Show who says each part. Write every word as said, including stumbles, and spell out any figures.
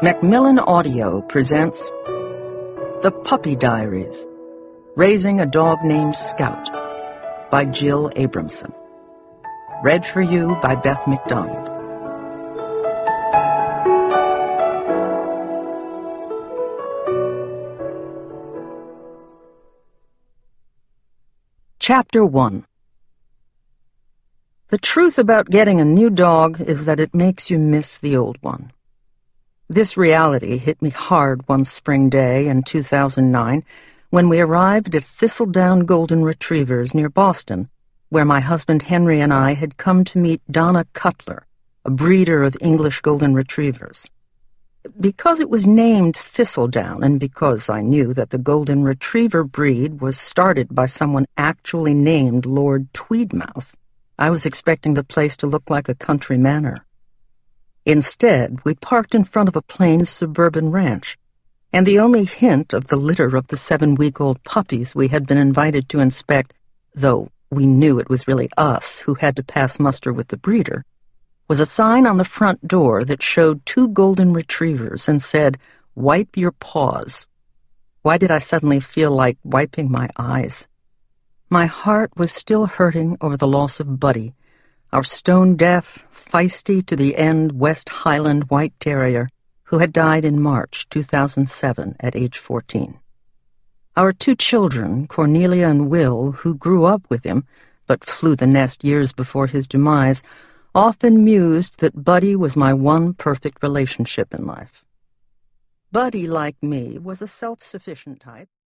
Speaker 1: Macmillan Audio presents The Puppy Diaries, Raising a Dog Named Scout by Jill Abramson. Read for you by Beth McDonald. Chapter one. The truth about getting a new dog is that it makes you miss the old one. This reality hit me hard one spring day in two thousand nine when we arrived at Thistledown Golden Retrievers near Boston, where my husband Henry and I had come to meet Donna Cutler, a breeder of English Golden Retrievers. Because it was named Thistledown, and because I knew that the Golden Retriever breed was started by someone actually named Lord Tweedmouth, I was expecting the place to look like a country manor. Instead, we parked in front of a plain suburban ranch, and the only hint of the litter of the seven-week-old puppies we had been invited to inspect, though we knew it was really us who had to pass muster with the breeder, was a sign on the front door that showed two golden retrievers and said, "Wipe your paws." Why did I suddenly feel like wiping my eyes? My heart was still hurting over the loss of Buddy, our stone-deaf, feisty-to-the-end West Highland White Terrier, who had died in March two thousand seven at age fourteen. Our two children, Cornelia and Will, who grew up with him, but flew the nest years before his demise, often mused that Buddy was my one perfect relationship in life. Buddy, like me, was a self-sufficient type.